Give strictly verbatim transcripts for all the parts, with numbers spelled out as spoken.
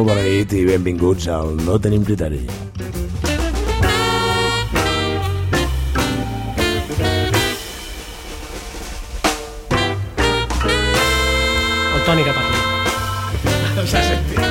molt bona nit i benvinguts al No Tenim Criteri. El Toni que parla. S'ha sentit.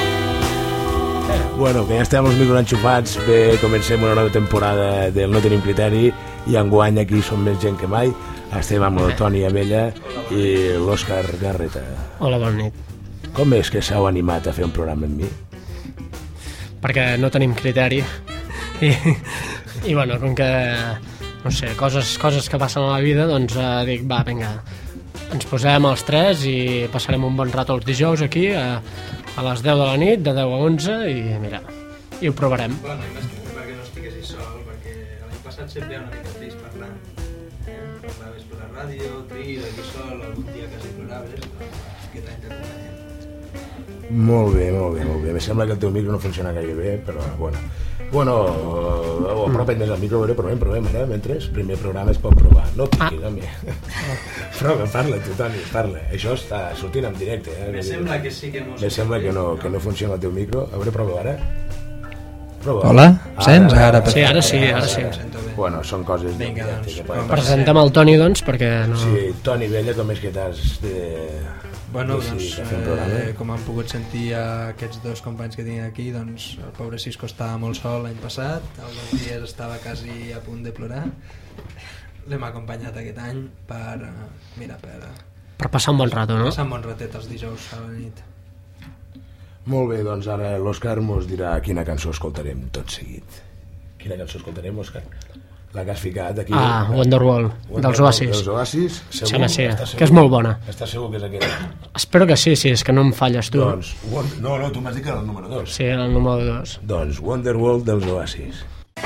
Bueno, que ja estem els micros enxufats, bé, comencem una nova temporada del No Tenim Criteri i enguany aquí som més gent que mai. Estem amb el Toni Abella i l'Òscar Garreta. Hola, bona nit. Com és que s'heu animat a fer un programa amb mi? Perquè no tenim criteri i, i bueno, com que no sé, coses, coses que passen a la vida, doncs eh, dic, va, vinga, ens posem els tres i passarem un bon rato els dijous aquí a, a les deu de la nit, de deu a onze, i mira, i ho provarem. Bueno, i més que perquè no estiguessis sol, perquè l'any passat sempre hi ha una mica trist parlant. Eh? Parlaves per la ràdio, trist, aquí sol, algun dia quasi ploraves, doncs aquest any t'acompanyem. Molt bé, molt bé, molt bé. Me sembla que el teu micro no funciona gaire bé, però bueno. Bueno, ho apropa't més al micro, veure, provem, provem, ara, mentre primer programa es pot provar. No piquis, home. Prova, parla tu, Toni, parla. Això està sortint en directe. Eh? Me sembla que sí que mos... Me sembla que no, que no funciona el teu micro. A veure, prova ara. Prova. Hola, sents? Ara, sí, ara sí, ara sí. Bueno, són coses... Vinga, doncs, presentem el Toni, doncs, perquè no... Sí, Toni Vella, com és que t'has de... Bueno, de doncs, eh, com han pogut sentir aquests dos companys que tinc aquí, doncs el pobre Cisco estava molt sol l'any passat, alguns dies estava quasi a punt de plorar. L'hem acompanyat aquest any per, uh, mira, per... Per passar un bon rato, no? Passar un bon ratet els dijous a la nit. Molt bé, doncs ara l'Òscar mos dirà quina cançó escoltarem tot seguit. Quina cançó escoltarem, Òscar? La que has ficat aquí. Ah, Wonderwall, dels Oasis. Dels Oasis, segur? Sembla sí, que és molt bona. Estàs segur que és aquella? Espero que sí, sí, és que no em falles tu. Doncs, no, no, tu m'has dit que era el número dos. Sí, era el número dos. Doncs Wonderwall dels Oasis.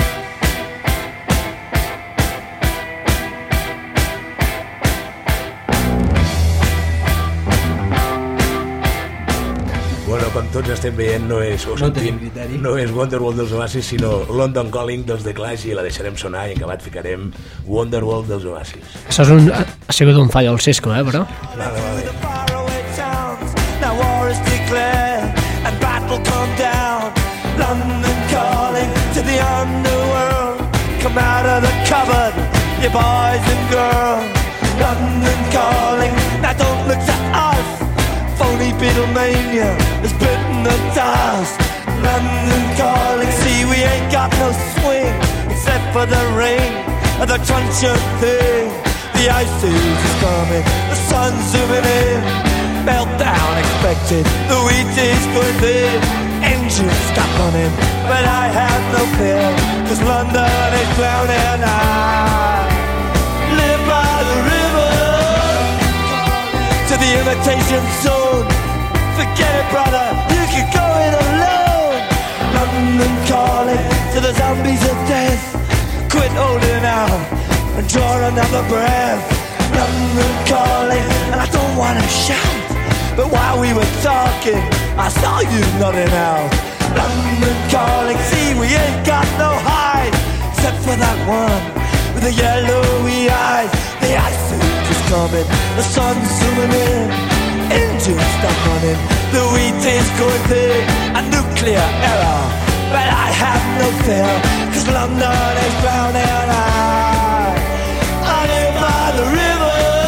Bueno, com tots estem veient, no és, no tenim criteri. No és Wonderwall dels Oasis, sinó London Calling dels The Clash, i la deixarem sonar i en acabat ficarem Wonderwall dels Oasis. Això és un, ha sigut un fall al Cisco, eh, però? Vale, vale. Now war is declared and battle come down. London calling to the underworld. Come out of the cupboard, you boys and girls. London calling, now don't look to us. Phony Beatlemania has bitten the dust. London calling, see we ain't got no swing except for the ring of the truncheon thing. The ice age is coming, the sun's zooming in. Meltdown expected, the wheat is going thin. Engines stop running, but I have no fear, cause London is drowning. I live by the river to the imitation zone. Forget it, brother, you can go it alone. London calling to the zombies of death. Quit holding out and draw another breath. London calling, and I don't wanna shout, but while we were talking, I saw you nodding out. London calling, see we ain't got no hide, except for that one with the yellowy eyes. The ice age is coming, the sun's zooming in. Engines stop running, the wheat is going thick. A nuclear error, but I have no fear, cause London is drowning. I, I live by the river.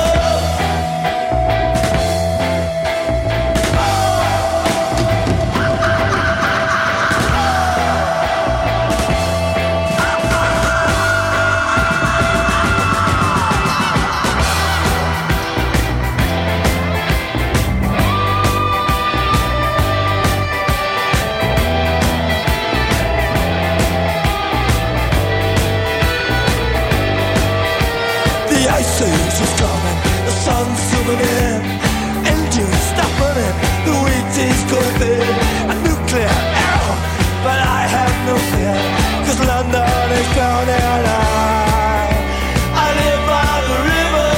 Ice age is coming, the sun's zooming in. Engines stop running, the wheat is going thin. A nuclear error, but I have no fear, cause London is drowning. I, I live by the river.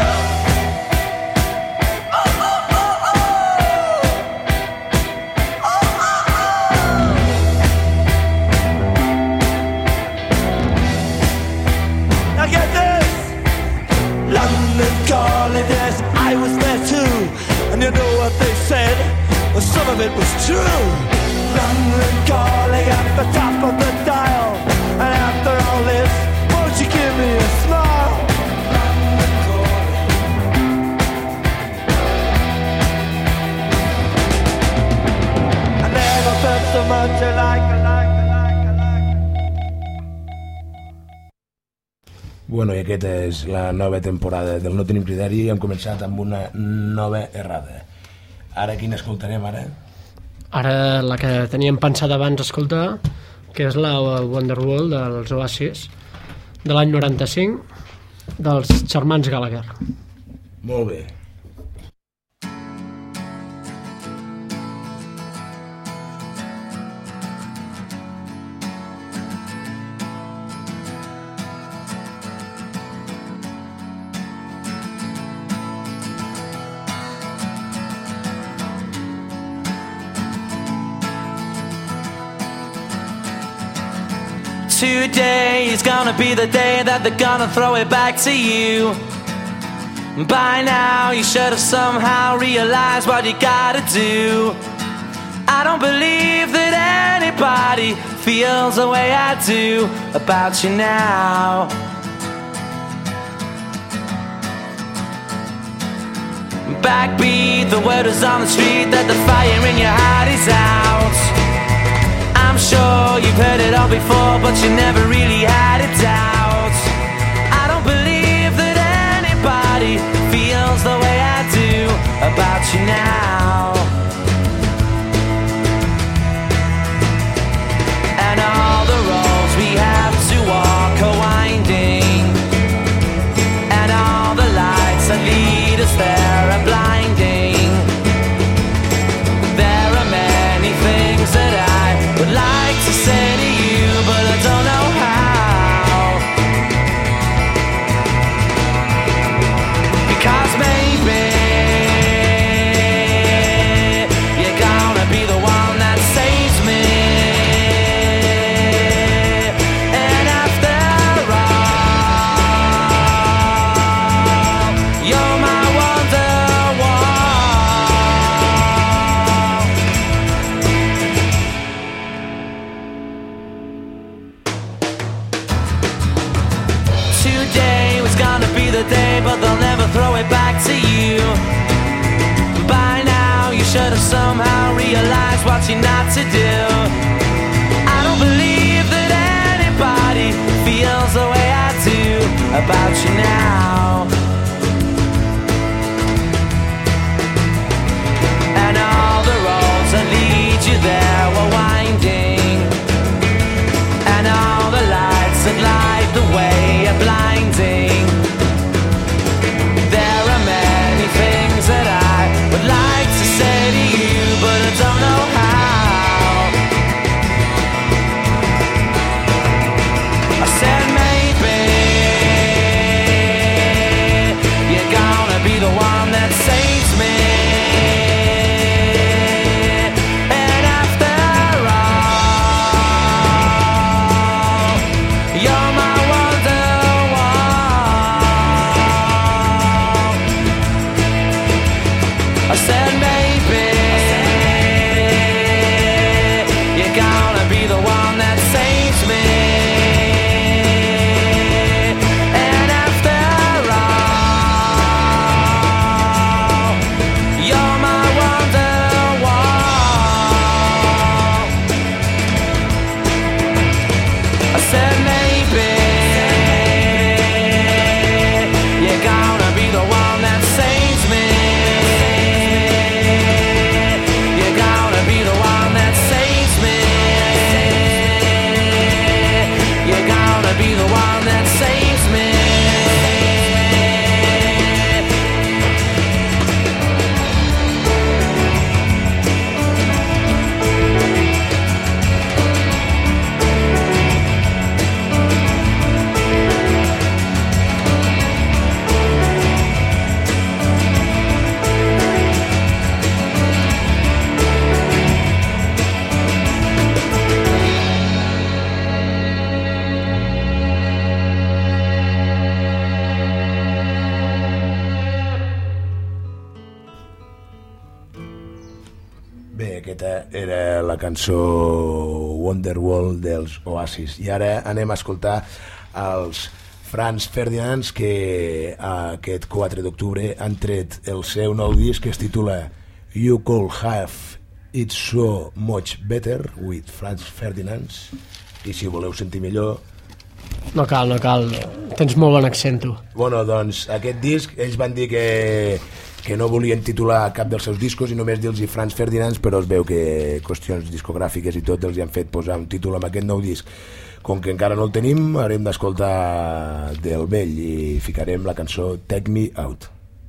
Oh, oh, oh, oh. Oh, oh, oh. Now get this. London calling, yes, I was there too. And you know what they said? Well, some of it was true. London calling at the top of the dial. And after all this, won't you give me a smile? London calling. I never felt so much alike, alike, alike, alike. Bueno, i aquesta és la nova temporada del No Tenim Criteri i hem començat amb una nova errada. Ara quina escoltarem ara? Ara la que teníem pensat abans escoltar, que és la Wonderwall dels Oasis, de l'any noranta-cinc, dels germans Gallagher. Molt bé. Today is gonna be the day that they're gonna throw it back to you. By now you should have somehow realized what you gotta do. I don't believe that anybody feels the way I do about you now. Backbeat, the word is on the street that the fire in your heart is out. I'm sure you've heard it all before, but you never really had a doubt. I don't believe that anybody feels the way I do about you now. And all the roads we have to walk are winding, and all the lights that lead us there are blinding. There are many things that I would like to say to you, but I don't know how. Because maybe you're gonna be the one that saves me. And after all, you're my Wonderwall. Today was gonna be the day, but they'll never throw it back to you. By now you should have somehow realized what you're not to do. I don't believe that anybody feels the way I do about you now. And all the roads that lead you there were winding, and all the lights that light the way are blinding. There are many things that I would like to say to you, but I don't know how. I said maybe Aquesta era la cançó Wonderwall dels Oasis. I ara anem a escoltar els Franz Ferdinand, que aquest quatre d'octubre han tret el seu nou disc que es titula You Could Have It So Much Better with Franz Ferdinand. I si voleu sentir millor... No cal, no cal. Tens molt bon accent, tu. Bueno, doncs aquest disc, ells van dir que... que no volien titular cap dels seus discos i només dir-los Franz Ferdinand, però es veu que qüestions discogràfiques i tot els hi han fet posar un títol amb aquest nou disc. Com que encara no el tenim, haurem d'escoltar del vell i ficarem la cançó Take Me Out.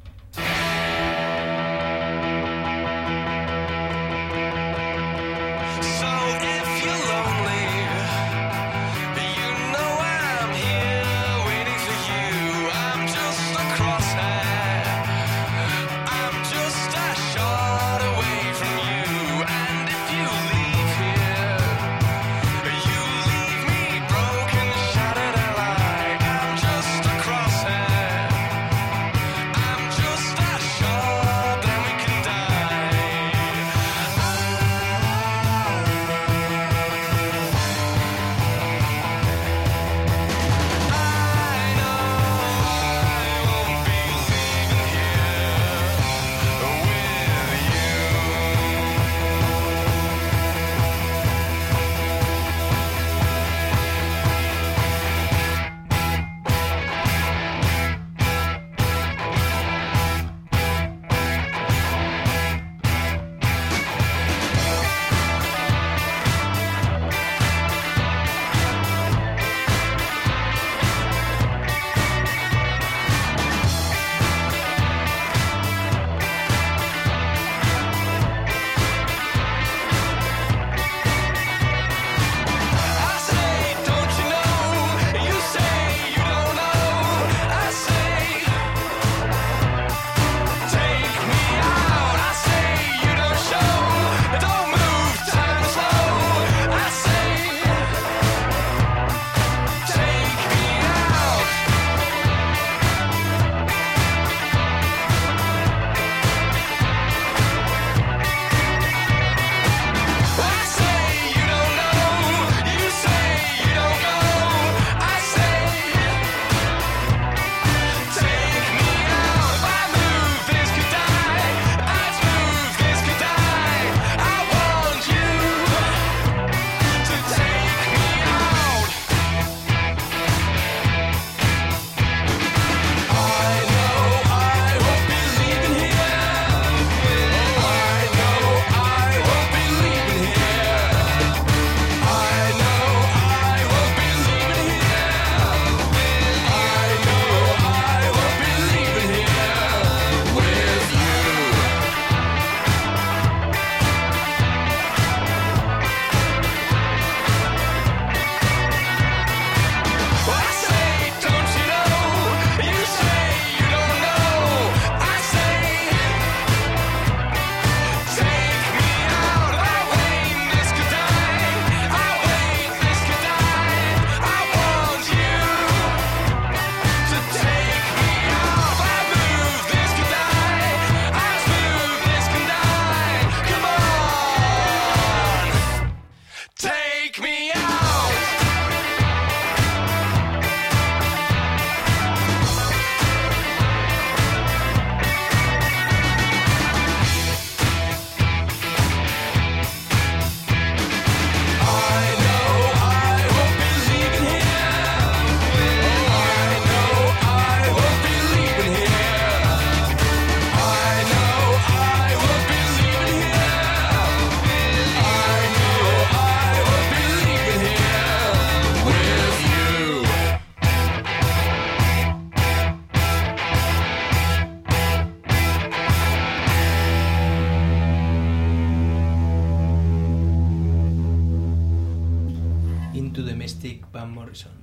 Mystic Van Morrison.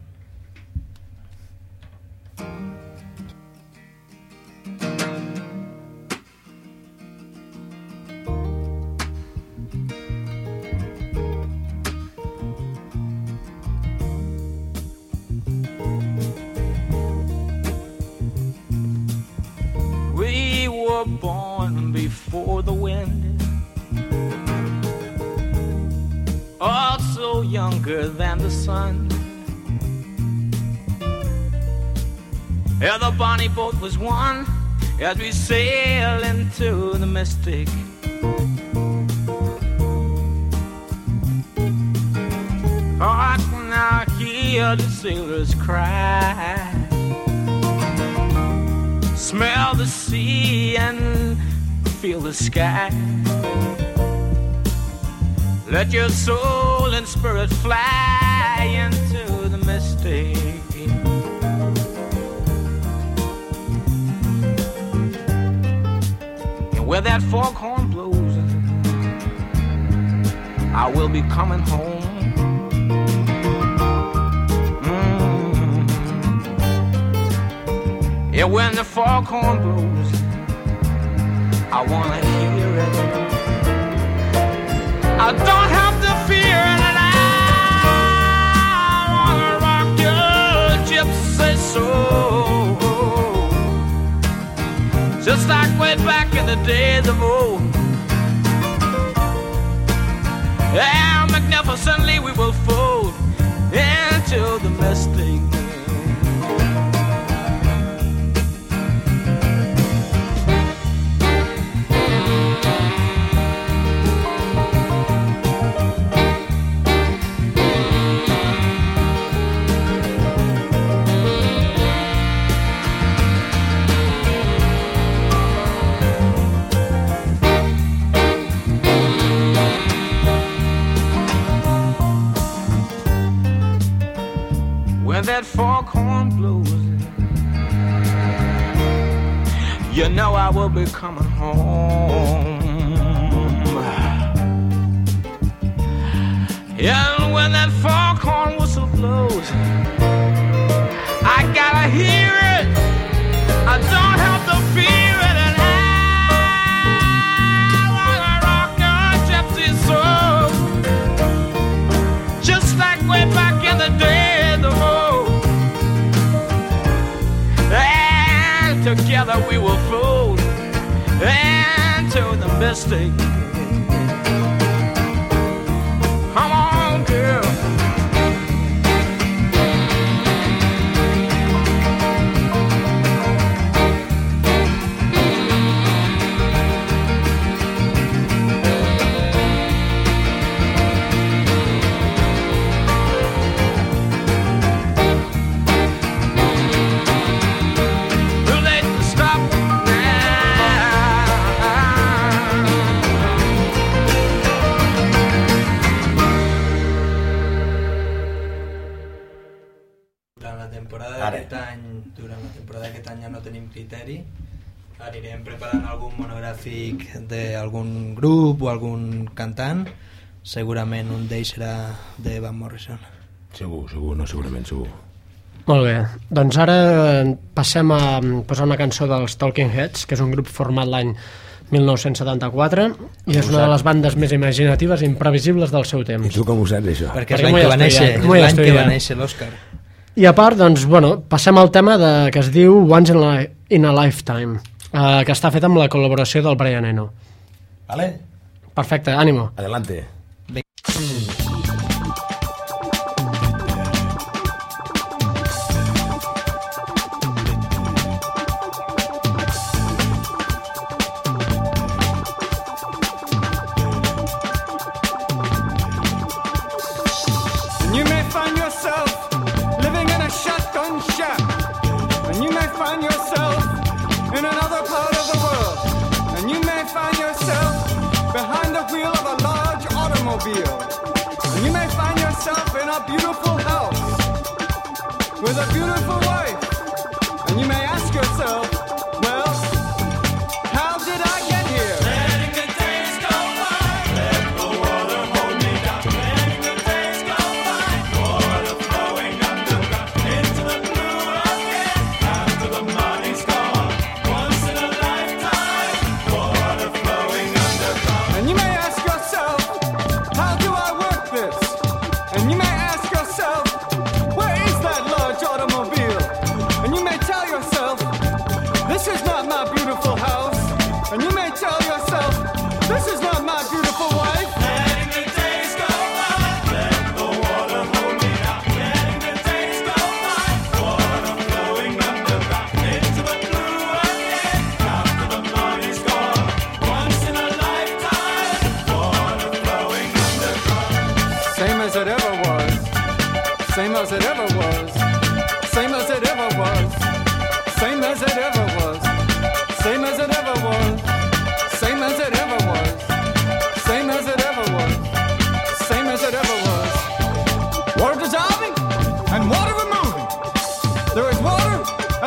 We were born before the wind, younger than the sun. Yeah, the bonnie boat was one as we sail into the mystic. Oh, I can now hear the sailors cry, smell the sea and feel the sky. Let your soul and spirit fly into the mystic. And where that foghorn blows, I will be coming home. Mm-hmm. Yeah, when the foghorn blows, I wanna hear it. I don't have to fear it, and I wanna rock your gypsy soul, just like way back in the days of old. Yeah, magnificently we will fold into the mystic. When that foghorn blows, you know I will be coming home. Yeah, and when that foghorn whistle blows, I gotta hear it, I don't have to fear it, and I wanna rock your gypsy soul, just like way back in the days of old. Together we will float into the mystic. Come on, girl. Criteri, anirem preparant algun monogràfic d'algun grup o algun cantant. Segurament un d'ells serà de Van Morrison. Segur, segur, no segurament, segur. Molt bé, doncs ara passem a posar una cançó dels Talking Heads, que és un grup format l'any mil nou-cents setanta-quatre i és una de les bandes més imaginatives i imprevisibles del seu temps. I tu com ho saps, això? Perquè és l'any que va néixer, l'any que va néixer l'Òscar. I a part, doncs, bueno, passem al tema de, que es diu Once in a, in a Lifetime, eh, que està fet amb la col·laboració del Brian Eno. Vale. Perfecte, ànimo. Adelante. And you may find yourself in a beautiful house with a beautiful wife, and you may ask yourself, well, how did I get here? Letting the days go by, let the water hold me down. Letting the days go by, water flowing underground into the blue again after the money's gone. Once in a lifetime, water flowing underground. And you may ask yourself, how do I work this? And you may ask yourself, where is that large automobile? And you may tell yourself,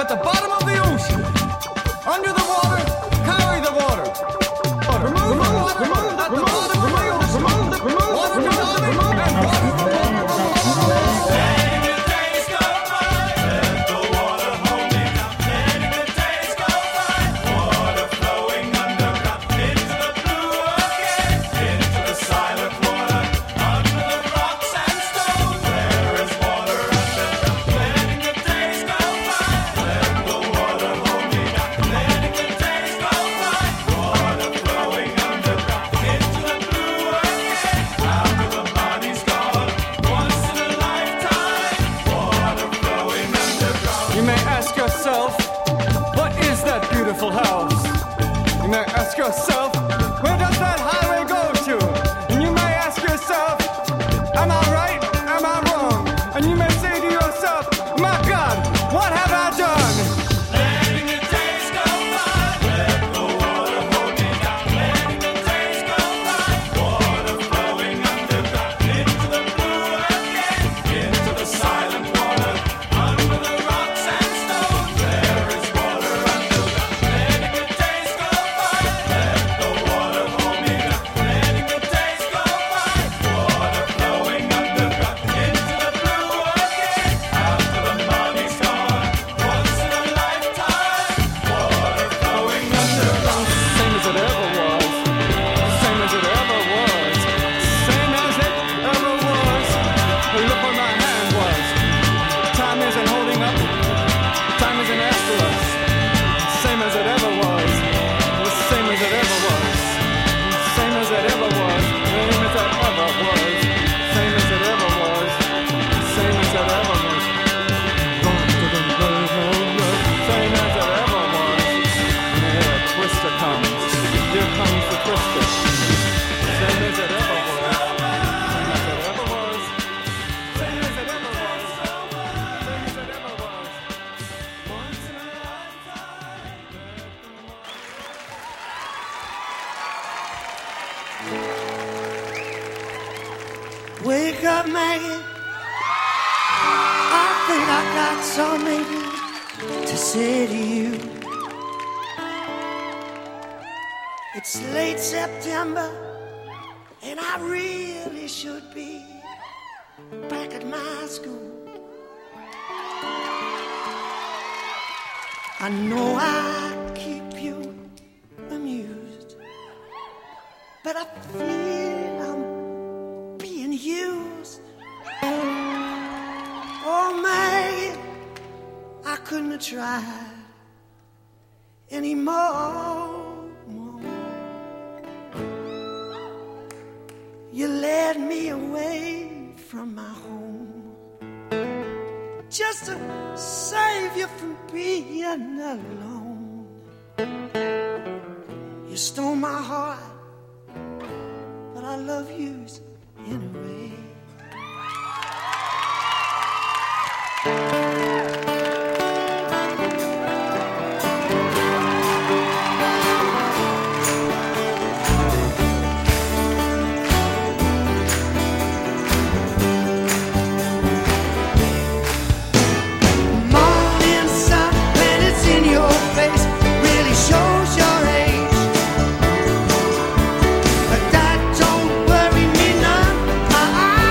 at the bottom of the ocean. Under the water, carry the water. Remove the water at the bottom of the ocean. Water from diving and water from water. Letting the days go by, let the water hold me down. Letting the days go by, water flowing underground into the blue again, into the silent water, under the rocks and stones. There is water underground. Letting the days go by, let the water hold me down. Letting the days go by, water flowing underground into the blue again, after the body's gone. Once in a lifetime, water flowing underground. You may ask yourself, what is that beautiful house? You may ask yourself, where does that highway go to? And you may ask yourself, am I right? Am I wrong? And you may say to yourself, my God, what have I done? Letting the days go by, let the water hold me down. Letting the days go by, water flowing underground into the blue again, into the silent water, under the rocks and stones. There is water underground. Letting the days go by, let the water hold me down. Letting the days go by, water flowing underground into the blue again, after the money's gone. Once in a lifetime, water flowing underground. Same as it ever was. Same as it ever was. Same as it ever was. Look where my hand was. Time isn't holding up. Time isn't after us. Same as it ever was. Same as it ever was. Same as it ever was. Same as it ever was. Same as it ever was. Same as it ever was. Same as it ever was. And here a twister comes. Here comes the twister. Same as it ever was. Same as it ever was. Same as it ever was. Same as it ever was. Once in a lifetime. Wake up, Maggie. I think I got something to say to you. It's late September, and I really should be back at my school. I know I keep you amused, but I feel I'm being used. Oh, Maggie, I couldn't have tried anymore. You led me away from my home just to save you from being alone. You stole my heart, but I love you anyway. Morning sun, when it's in your face, really shows your age. But that don't worry me none. My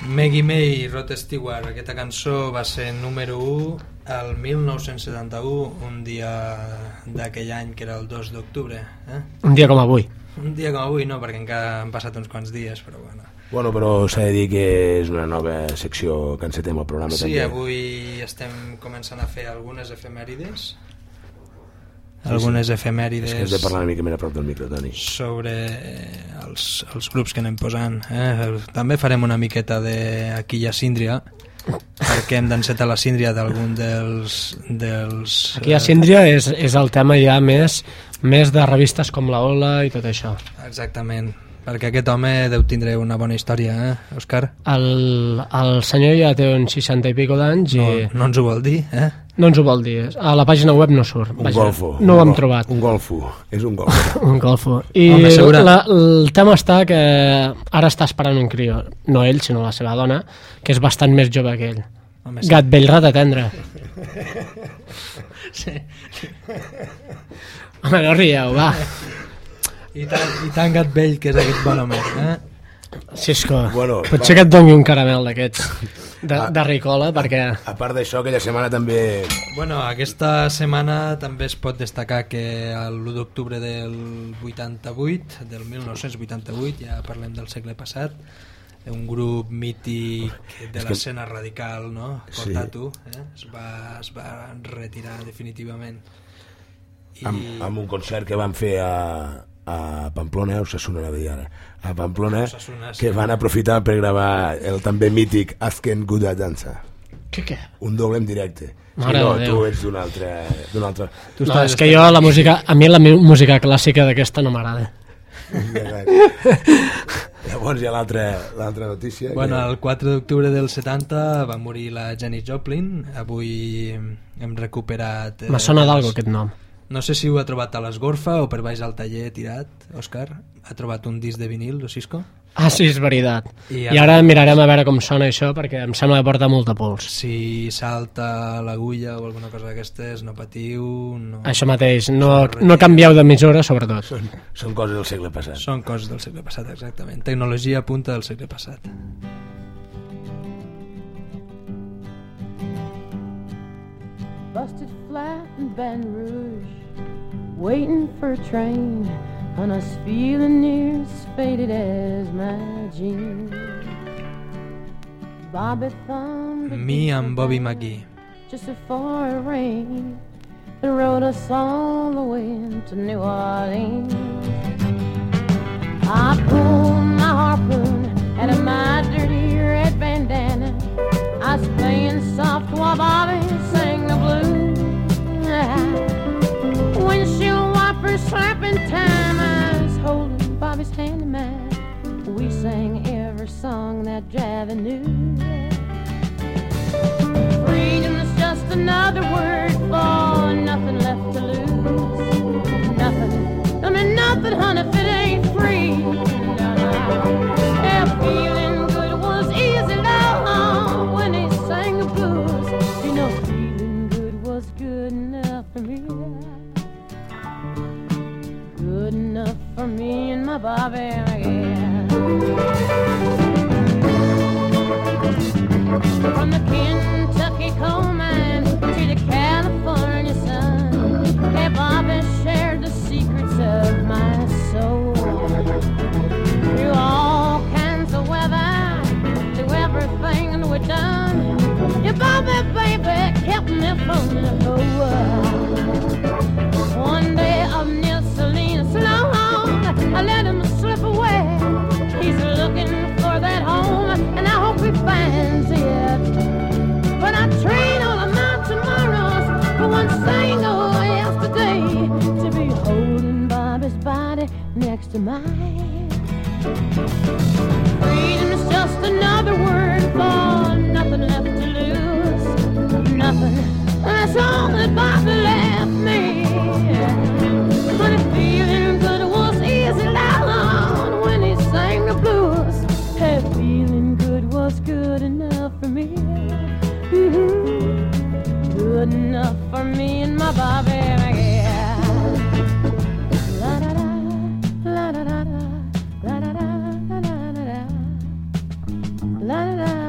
Maggie May, Rod Stewart. Aquesta cançó va ser número u el mil nou-cents setanta-u, un dia d'aquell any que era el dos d'octubre. Eh? Un dia com avui. Un dia com avui no, perquè encara han passat uns quants dies, però bueno. Bueno, però s'ha de dir que és una nova secció que encetem al programa. Sí, també. avui estem començant a fer algunes efemèrides. Sí, algunes sí. efemèrides... És que has de parlar una mica més a prop del micro, Toni. Sobre els, els grups que anem posant. Eh? També farem una miqueta de Aquí hi ha Síndria, perquè hem d'encetar la síndria d'algun dels, dels... Aquí a Síndria és, és el tema ja més, més de revistes com la Ola i tot això. Exactament, perquè aquest home deu tindre una bona història, eh, Òscar? El, el senyor ja té uns seixanta i pico d'anys i... No, no ens ho vol dir, eh? No ens ho vol dir, a la pàgina web no surt. Un Vaja, golfo. No ho hem gol, trobat. Un golfo, és un golfo. Un golfo. I Home, segura... la, el tema està que ara està esperant un crio, no ell, sinó la seva dona, que és bastant més jove que ell. Home, sí. Gat vell, rata tendre. Sí. Home, no rieu, va. I tant, i tant gat vell que és aquest bon home, eh? Cisco, Bueno, potser va. que et doni un caramel d'aquests, de, de ricola, perquè... A part d'això, aquella setmana també... Bueno, aquesta setmana també es pot destacar que l'u d'octubre del vuitanta-vuit, del mil nou-cents vuitanta-vuit, ja parlem del segle passat, un grup mític de l'escena radical, no? Cortatu, eh? es, va, es va retirar definitivament. I... Amb, amb un concert que van fer a, a Pamplona, a Osasuna, la deia ara, a Pamplona, Osasuna, sí. que van aprofitar per gravar el també mític Azken Guda Dansa. Què, què? Un doble en directe. Mare sí, no, de tu Déu. ets d'un altre... D'un altre... Tu No, estàs és que jo la música, a mi la mi- música clàssica d'aquesta no m'agrada. Llavors hi ha l'altra l'altra notícia. Bueno, que... el quatre d'octubre del setanta va morir la Janis Joplin. Avui hem recuperat... Eh, Me sona d'algo aquest nom. No sé si ho ha trobat a l'Esgorfa o per baix al taller tirat, Òscar. Ha trobat un disc de vinil, o Cisco? Ah, sí, és veritat. I I ara mirarem a veure com sona això, perquè em sembla que porta molta pols. Si salta l'agulla o alguna cosa d'aquestes, no patiu... No... Això mateix, no, no canvieu d'emissora, sobretot. Són, són coses del segle passat. Són coses del segle passat, exactament. Tecnologia a punta del segle passat. Busted flat in Baton Rouge, waiting for a train, and I was feeling near as faded as my jeans. Bobby thumbed a Mi amb Bobby McGee. just before it rained, and rode us all the way to New Orleans. I pulled my harpoon out of my dirty red bandana. I was playing soft while Bobby sang the blues. Windshield wipers slapping time, I was holding Bobby's hand in mine. We sang every song that Javi knew. Freedom is just another word for nothing left to lose. Nothing, I mean nothing, honey, if it ain't free. Yeah, feeling good was easy, love, when he sang the blues. You know, feeling good was good enough for me. Good enough for me and my Bobby, yeah. From the Kentucky coal mine to the California sun, hey, Bobby shared the secrets of my soul. Through all kinds of weather, through everything that we've done, yeah, Bobby, baby, kept me from the whole. One day up near Salinas, long, I let him slip away. He's looking for that home, and I hope he finds it. But I trade all of my tomorrows for one single yesterday, to be holding Bobby's body next to mine. Freedom is just another word for nothing left to lose. Nothing, that's all that Bobby left me. But if feeling good was easy, loud when he sang the blues, hey, feeling good was good enough for me. Mm-hmm. Good enough for me and my Bobby, yeah. La da da, la da da da, la da da da da da, la da da.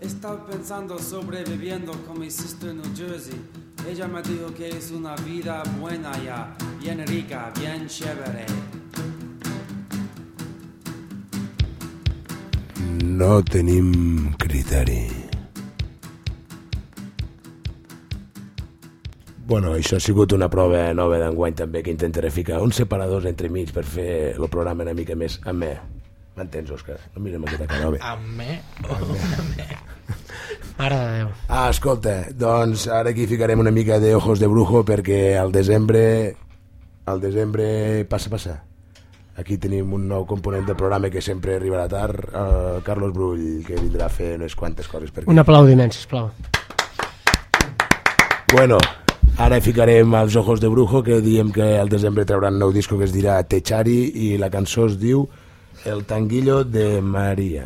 Estaba pensando sobreviviendo con mi sister en New Jersey. Ella me dijo que es una vida buena ya, bien rica, bien chévere. No tenim criteri. Bueno, això ha sigut una prova nova d'enguany també, que intentaré ficar uns separadors entre mig per fer el programa una mica més amè. M'entens, Òscar? No mirem aquesta cara bé. Amè o amè? Mare de Déu. Ah, escolta, doncs ara aquí ficarem una mica de Ojos de Brujo perquè al desembre al desembre passa, passa. Aquí tenim un nou component del programa que sempre arribarà tard, el Carlos Brull, que vindrà a fer unes quantes coses per aquí. Un aplaudiment, sisplau. Bueno, ara ficarem els Ojos de Brujo, que diem que al desembre trauran un nou disco que es dirà Techari, i la cançó es diu El Tanguillo de María.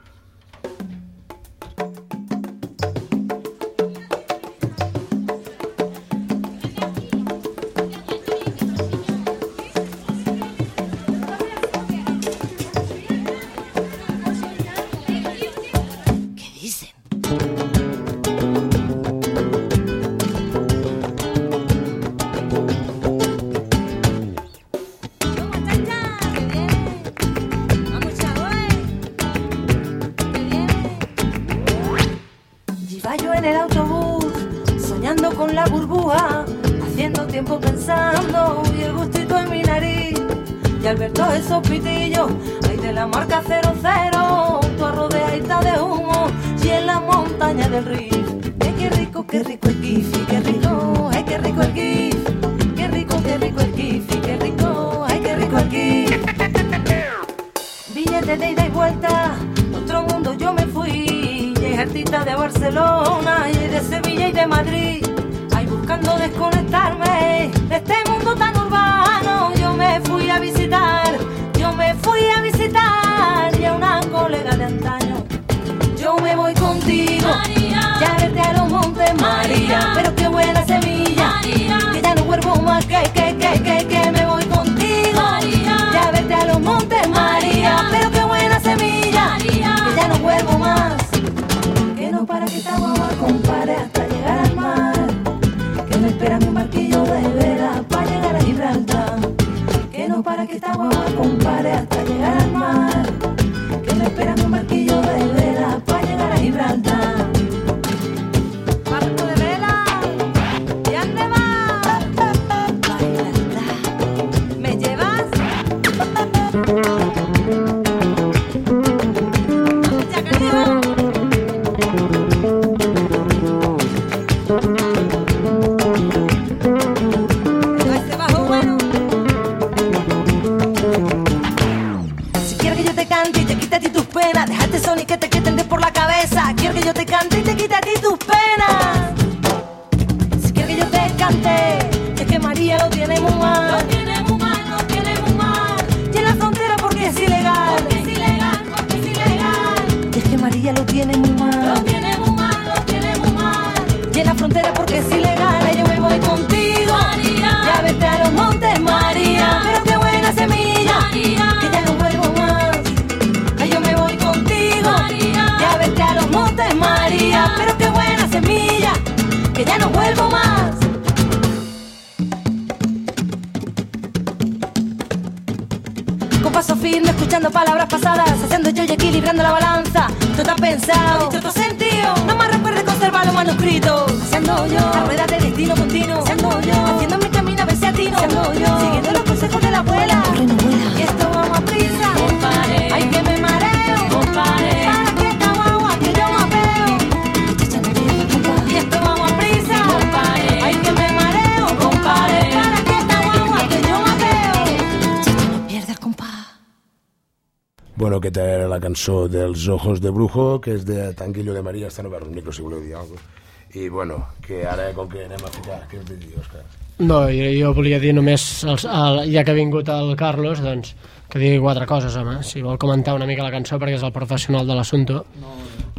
Bueno, aquesta era la cançó dels Ojos de Brujo, que és de Tanguillo de María. Estan oberts el micro, si voleu dir alguna cosa. I bueno, que ara, com que anem a ficar, què us dir, Òscar? No, jo, jo volia dir només, els, el, ja que ha vingut el Carlos, doncs, que digui quatre coses, home. Si vol comentar una mica la cançó, perquè és el professional de l'assumpte. No,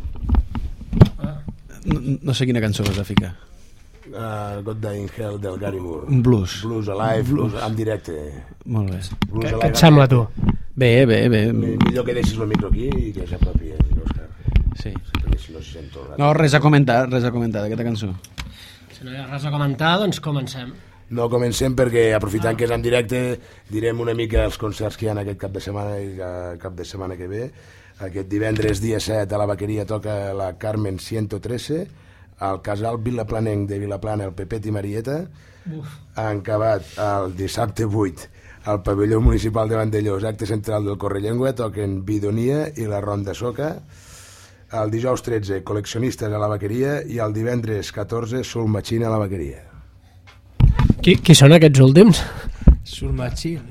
no. no, no sé quina cançó vas a ficar. Uh, God Dying Hell del Gary Moore. Un blues. Blues Alive, blues, blues en directe. Molt bé. Què, què et sembla, tu? Bé, bé, bé. Millor que deixis el micro aquí i que s'apropi, Òscar. Sí. perquè si no se sent tot el rato. No, res a comentar, res a comentar d'aquesta cançó. Si no hi ha res a comentar, doncs comencem. No comencem perquè, aprofitant que és en directe, direm una mica els concerts que hi ha aquest cap de setmana i el cap de setmana que ve. Aquest divendres, dia set, a la Vaqueria toca la Carmen ciento trece, al Casal Vilaplanenc de Vilaplana, el Pepet i Marieta. Uf. Han acabat el dissabte vuit al pavelló municipal de Vandellós, acte central del Correllengua, toquen Bidonia i la Ronda Soca. El dijous tretze, Col·leccionistes a la Vaqueria, i el divendres catorze, Soul Machine a la Vaqueria. Qui, qui són aquests últims? Soul Machine.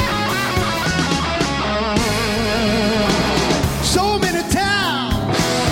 So many times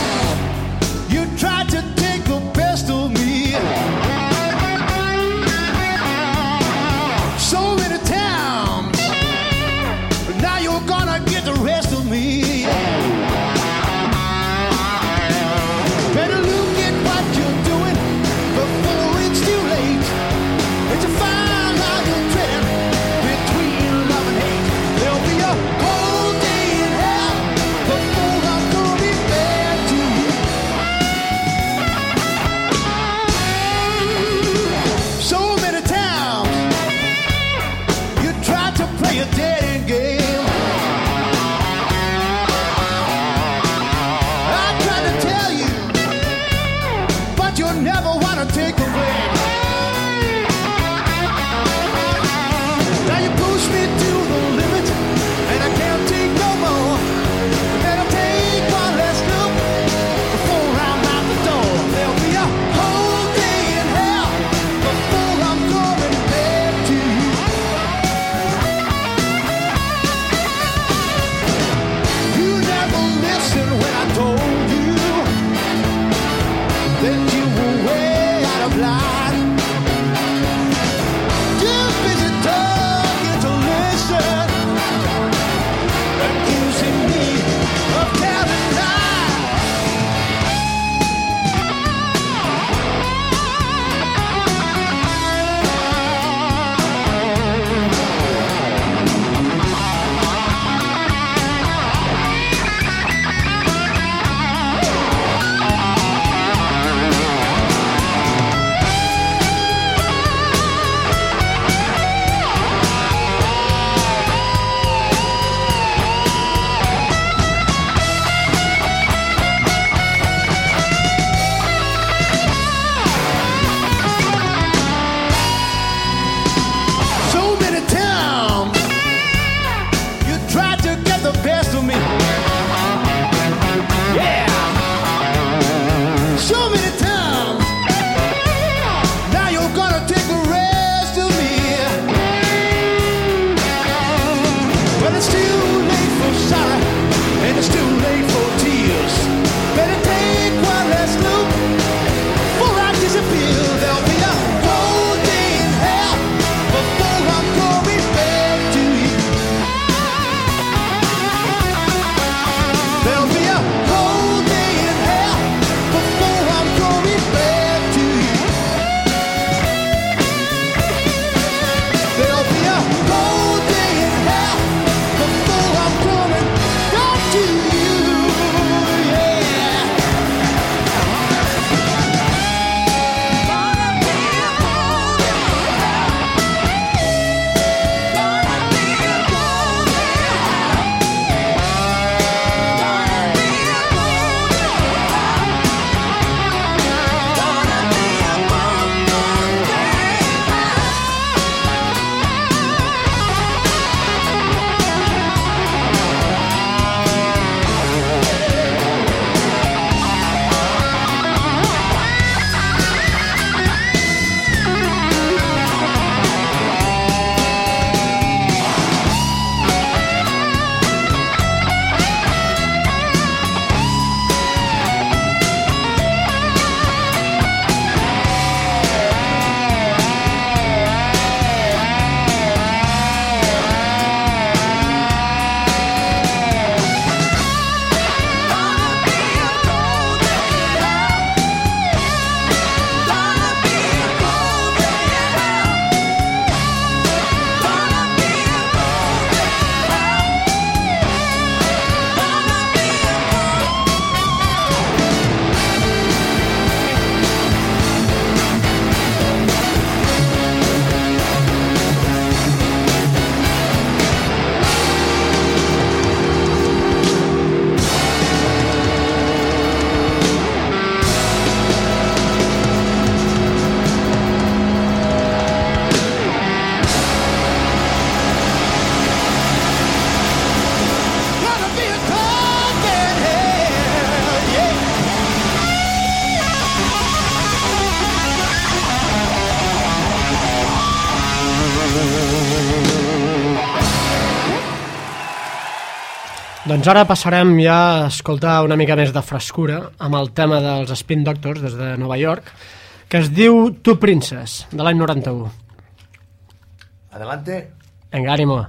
Doncs ara passarem ja a escoltar una mica més de frescura amb el tema dels Spin Doctors des de Nova York, que es diu Two Princess, de l'any noranta-u. Adelante. Venga, ánimo.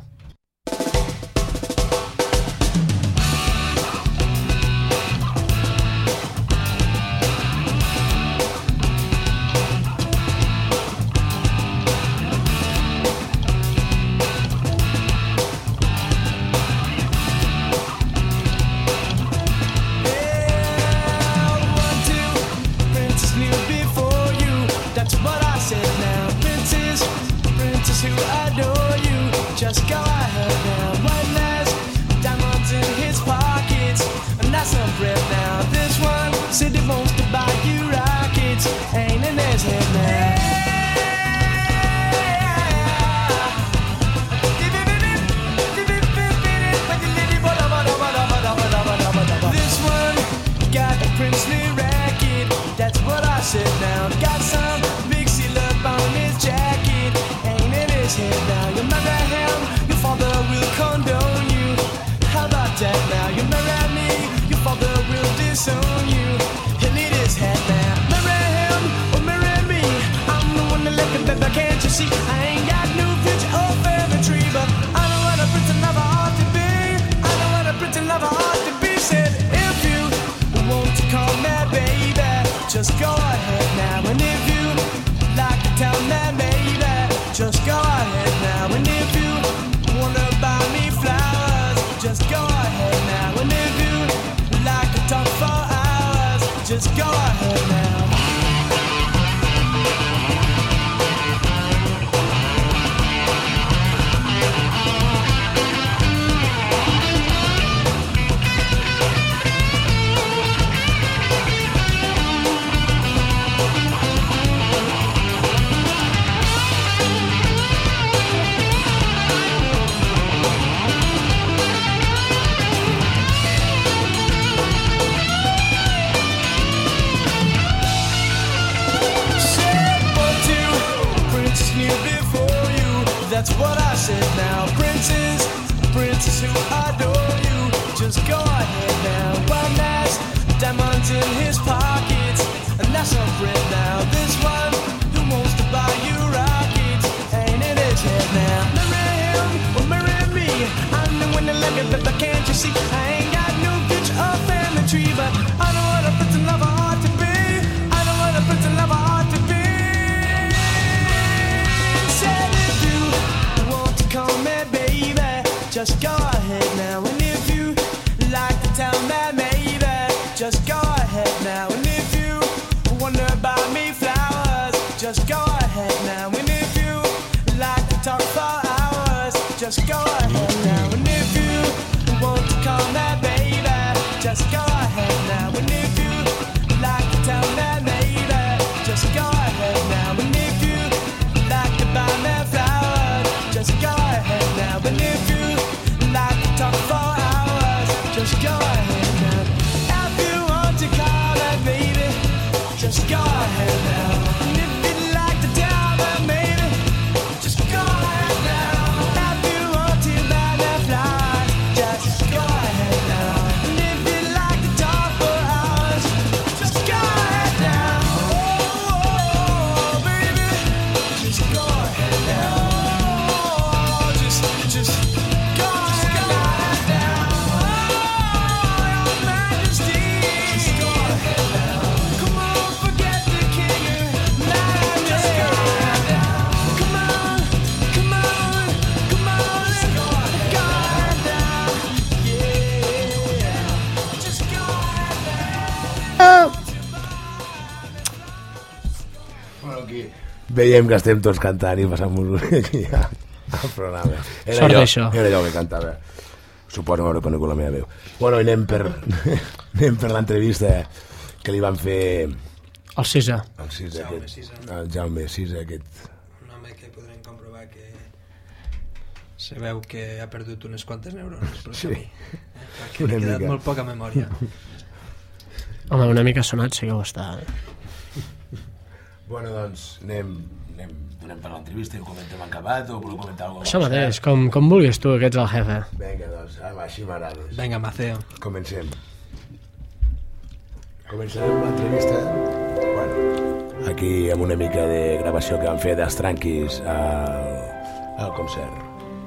Veiem que estem tots cantant i passant-nos aquí al programa. Era Sort allò, d'això. era allò que cantava. Suposo que m'hauré conegut la meva veu. Bueno, i anem per, anem per l'entrevista que li van fer... El Cisa. El Cisa, Jaume aquest. Cisa. El Jaume Cisa, aquest. Un home que podrem comprovar que se veu que ha perdut unes quantes neurones per Sí. camí. Eh? Perquè Una li ha quedat mica. molt poca memòria. Home, una mica sonat sí que ho està. Bueno, doncs, anem, anem, donem per l'entrevista i ho comentem en acabat o voleu comentar alguna cosa? Això mateix, com, com vulguis tu, que ets el jefe. Vinga, doncs, home, així m'agrades. Vinga, Maceo. Comencem. Començarem l'entrevista. Bueno, aquí amb una mica de gravació que vam fer dels tranquis al, al concert.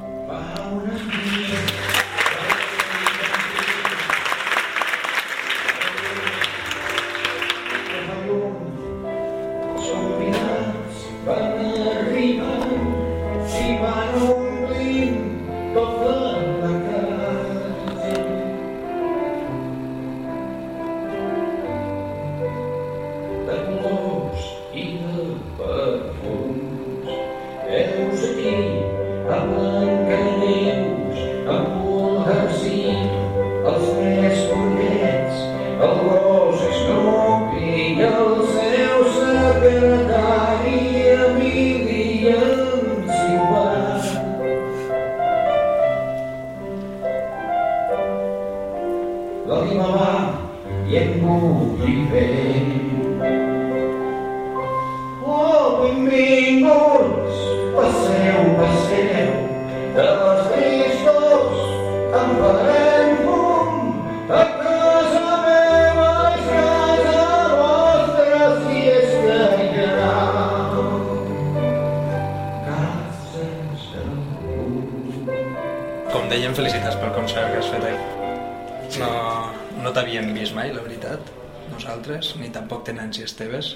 Com dèiem, felicitats pel concert que has fet ahir. No, no t'havíem vist mai, la veritat, nosaltres, ni tampoc Tenants i Esteves,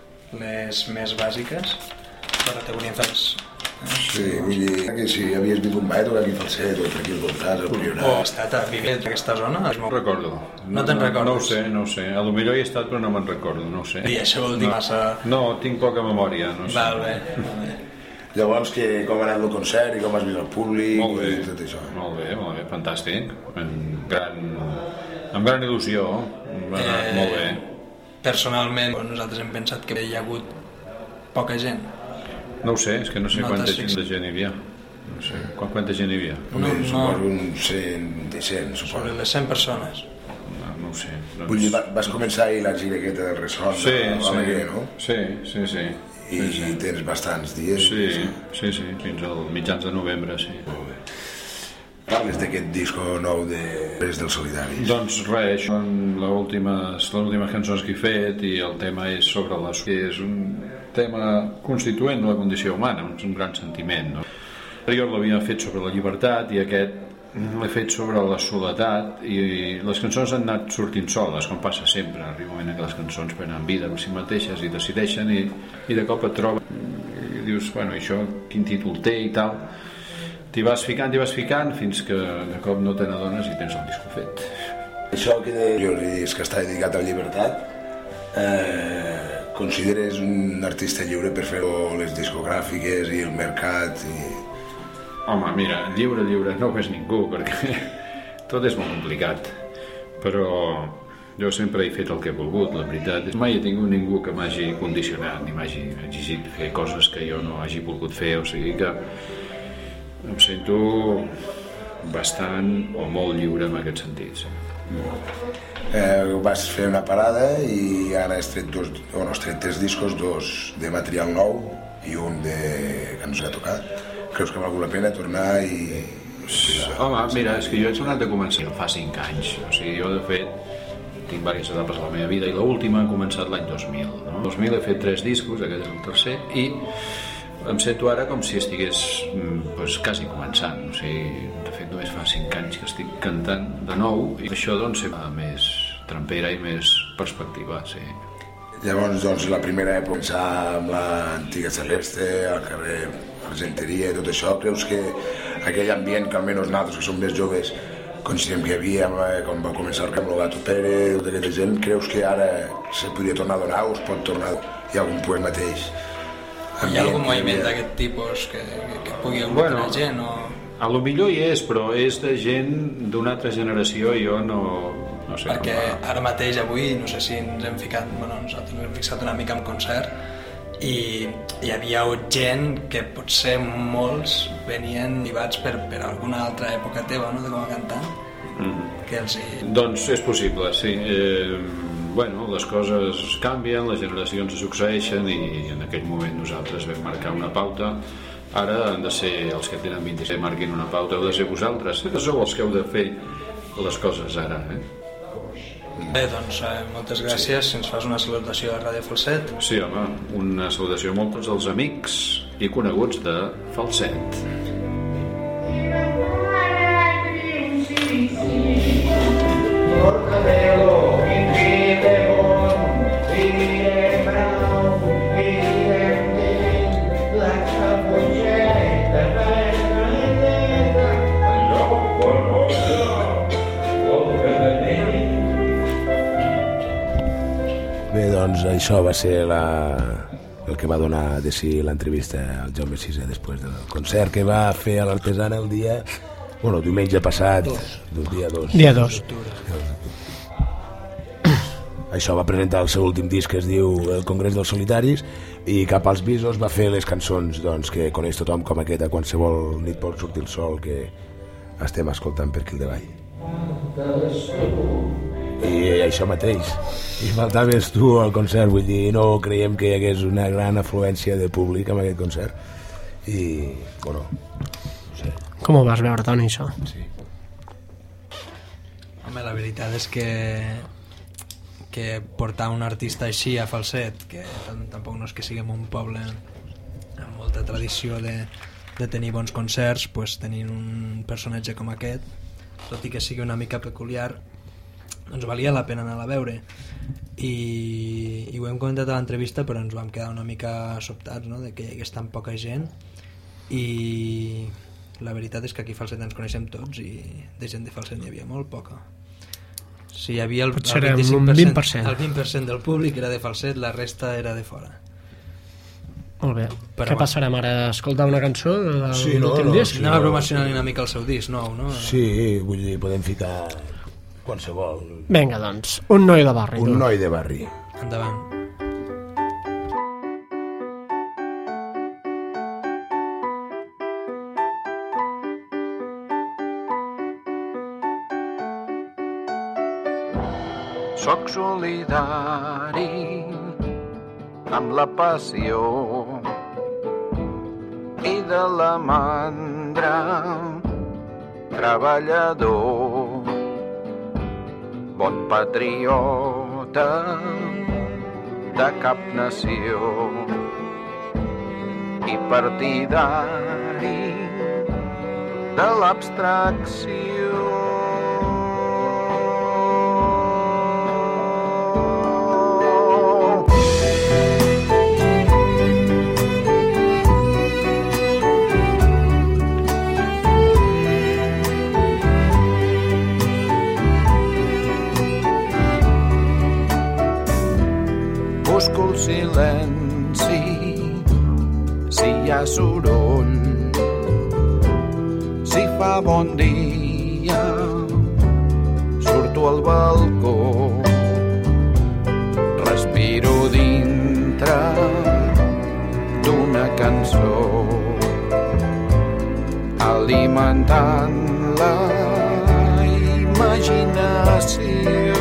les més bàsiques, però te volíem fer les... Sí, vull dir que si havies vingut mai, tocar aquí Falset o per aquí al voltant, al Priorat. O has estat a viure en aquesta zona? No ho recordo. No te'n recordes? No ho sé, no ho sé. A lo millor hi he estat però no me'n recordo, no ho sé. I això vol dir no, massa... No, tinc poca memòria, no sé. Val bé, val bé. Llavors, que, com ha anat el concert i com has vist el públic molt bé, i tot això? Molt bé, molt bé, fantàstic. Amb gran, amb gran il·lusió, va anar eh, molt bé. Personalment, nosaltres hem pensat que hi ha hagut poca gent. No ho sé, és que no sé no quanta gent de gent hi havia. No sé, quanta gent hi havia? No, no, suposo un cent, de cent, suposo. Sobre les cent persones. No, no ho sé. Doncs... Vull dir, vas començar ahir la gira aquesta del Ressort, sí, de l'Alegre, no? Sí, sí, sí. I sí, sí. tens bastants dies. Sí, sí, sí, fins al mitjans de novembre, sí. Molt bé. Parles d'aquest disco nou de Des dels Solidaris. Doncs res, són les últimes, les últimes cançons que he fet i el tema és sobre la... És un tema constituent de la condició humana, és un gran sentiment, no? Jo l'havia fet sobre la llibertat i aquest l'he fet sobre la soledat i les cançons han anat sortint soles, com passa sempre. Arriba un moment que les cançons prenen vida per si mateixes i decideixen i, i de cop et trobes i dius, bueno, això quin títol té i tal. T'hi vas ficant, t'hi vas ficant fins que de cop no te n'adones i tens el disco fet. Això que de... jo li dic que està dedicat a la llibertat, eh, consideres un artista lliure per fer les discogràfiques i el mercat i... Home, mira, lliure, lliure no ho és ningú, perquè tot és molt complicat, però jo sempre he fet el que he volgut, la veritat. Mai he tingut ningú que m'hagi condicionat ni m'hagi exigit fer coses que jo no hagi volgut fer, o sigui que em sento bastant o molt lliure en aquest sentit. Sí. Eh, vas fer una parada i ara has tret dos, o no, has tret tres discos, dos de material nou i un de que no s'ha tocat. Creus que val la pena tornar i... Home, mira, és que jo he tornat a començar fa cinc anys, o sigui, jo de fet tinc diverses etapes a la meva vida i l'última ha començat l'any dos mil, no? El dos mil he fet tres discos, aquest és el tercer, i em sento ara com si estigués pues, quasi començant, o sigui, de fet només fa cinc anys que estic cantant de nou i això doncs sempre més trampera i més perspectiva, sí. Llavors, doncs, la primera època començar amb l'antiga Celeste, al carrer Argenteria i tot això, creus que aquell ambient que almenys nosaltres que som més joves considerem que hi havia quan va començar amb el Gato Pérez, tota aquesta gent, creus que ara se podria tornar a donar o es pot tornar hi ha algun poema mateix? Hi ha algun moviment d'aquest tipus que, que, que pugui aglutir bueno, gent o... A lo millor hi és, però és de gent d'una altra generació i jo no... no sé, perquè no ara mateix avui, no sé si ens hem ficat, bueno, nosaltres ens hem fixat una mica en concert i hi havia gent que potser molts venien llibats per, per alguna altra època teva, no?, de com a cantant, mm-hmm. que els hi... Doncs és possible, sí. Eh, bueno, les coses canvien, les generacions succeeixen i en aquell moment nosaltres vam marcar una pauta. Ara han de ser els que tenen vint-i-set marquin una pauta, heu de ser vosaltres, que sou els que heu de fer les coses ara, eh? Bé, doncs eh, moltes gràcies. Si ens fas una salutació a Ràdio Falset. Sí, home, una salutació a molts dels amics i coneguts de Falset. Bé, doncs això va ser la... el que va donar de si l'entrevista al Jaume Sisé després del concert que va fer a l'Artesana el dia... bueno, diumenge passat, del dia dos. Dia dos. Això va presentar el seu últim disc que es diu El Congrés dels Solitaris i cap als visos va fer les cançons doncs, que coneix tothom com aquesta qualsevol nit pot sortir el sol que estem escoltant per aquí al davall. I això mateix, i faltaves tu al concert, vull dir, no creiem que hi hagués una gran afluència de públic en aquest concert i, bueno, no sé. Com ho vas veure, Toni, això? Sí. Home, la veritat és que que portar un artista així a Falset, que tampoc no és que siguem un poble amb molta tradició de, de tenir bons concerts, pues, tenint un personatge com aquest, tot i que sigui una mica peculiar, doncs valia la pena anar a veure. I, i ho hem comentat a l'entrevista, però ens vam quedar una mica sobtats, no?, de que hi hagués tan poca gent, i la veritat és que aquí a Falset ens coneixem tots i de gent de Falset n'hi havia molt poca. Si hi havia el, Potser el un vint-i-cinc per cent, vint per cent. el vint per cent del públic era de Falset, la resta era de fora. Molt bé. Però Què bueno. passarem ara? Escoltar una cançó de Sí, no, l'últim no, disc? sí. Anem a promocionar una mica el seu disc nou, no? Sí, vull dir, podem ficar qualsevol. Vinga, doncs, un noi de barri. Un tu. noi de barri. Endavant. Soc solidari amb la passió i de la mandra treballador, bon patriota de cap nació i partidari de l'abstracció. Busco el silenci si hi ha soroll, si fa bon dia surto al balcó, respiro dintre d'una cançó, alimentant la imaginació.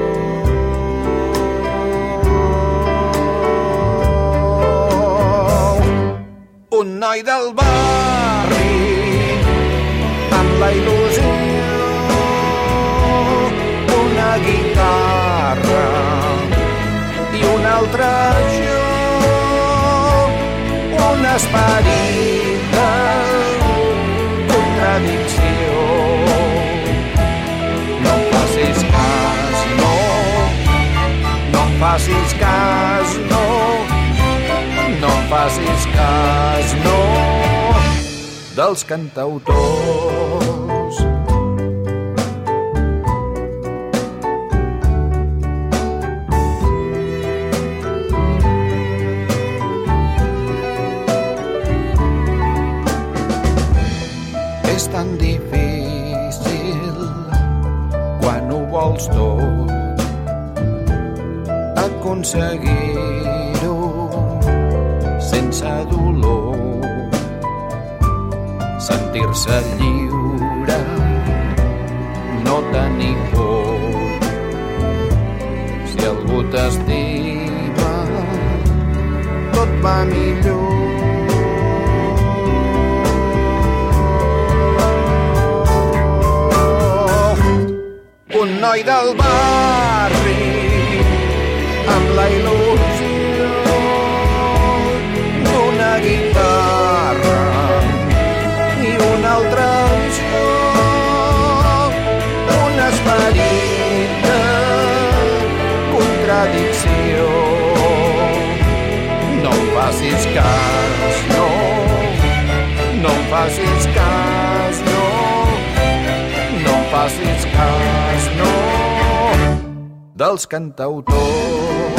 Un noi del barri amb la il·lusió, una guitarra i un altre jo, un esperit de contradicció. No em facis cas, no, no em facis cas, no, no em facis cas, no, dels cantautors. És tan difícil quan ho vols tot aconseguir-ho sense dolor, sentir-se lliure, no tenir por. Si algú t'estima, tot va millor. Un noi del barri amb la il·lusió d'una guitarra i un altre joc, un esperit de contradicció. No em facis cas, no, no em facis cas, no, no em facis cas, no, dels cantautors.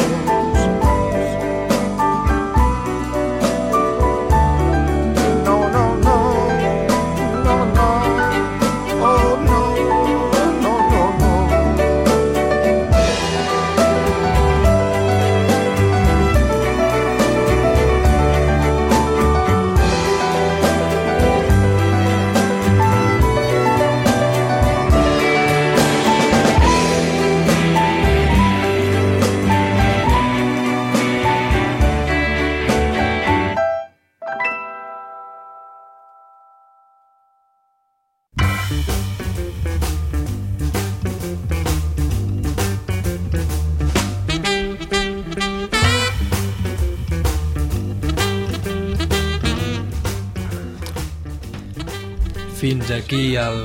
No, no, no, no, no, oh no, no, no, no. Fins aquí el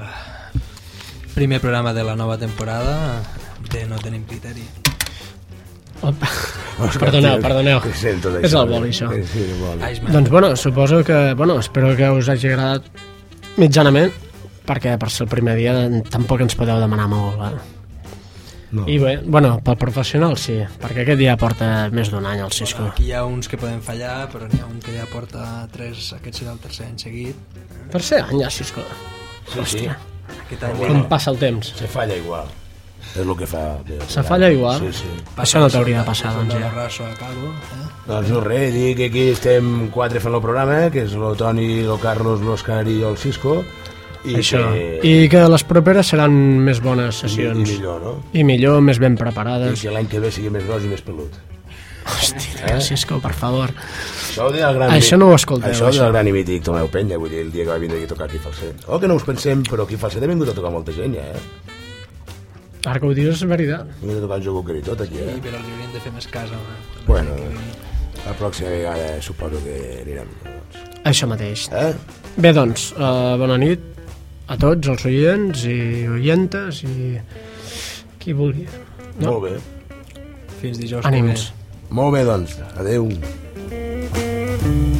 primer programa de la nova temporada de No Tenim Criteri. Opa. Perdoneu, perdoneu. És el boli, això. Sí, el boli. Doncs, bueno, suposo que... Bueno, espero que us hagi agradat mitjanament, perquè per ser el primer dia tampoc ens podeu demanar molt, eh? No. I bé, bueno, pel professional sí, perquè aquest dia porta més d'un any el Cisco. Aquí hi ha uns que poden fallar, però n'hi ha un que ja porta tres, aquest serà el tercer any seguit. Tercer any ja, Cisco. Sí, Hòstia. sí. Aquest any Com passa el temps. Se falla igual. És el que fa... Se falla igual? Sí, sí. Això no t'hauria de passar, doncs, ja. ja. Raso a calvo, eh? Doncs no res, dir que aquí estem quatre fent el programa, que és el Toni, el Carlos, l'Òscar i el Cisco. I Això. Que... I que les properes seran més bones sessions. I millor, no? I millor, més ben I preparades. que l'any que ve sigui més gros i més pelut. Hòstia, eh? Cisco, per favor. Això, el gran Això no ho escolteu, això. això. Això del gran i mític Tomeu Penya, vull dir, el dia que va vindre aquí a tocar aquí falset. Oh, que no us pensem, però aquí falset ha vingut a tocar molta gent, ja, eh? Ara que ho dius és veritat. Ha vingut a tocar un joc i tot aquí, Sí, eh? però els haurien de fer més cas. Home. Bueno, la pròxima vegada suposo que anirem. Això mateix. Eh? Bé, doncs, uh, bona nit a tots els oients i oientes i qui vulgui. No? Molt bé. Fins dijous. Ànims. Molt bé, doncs. Adéu.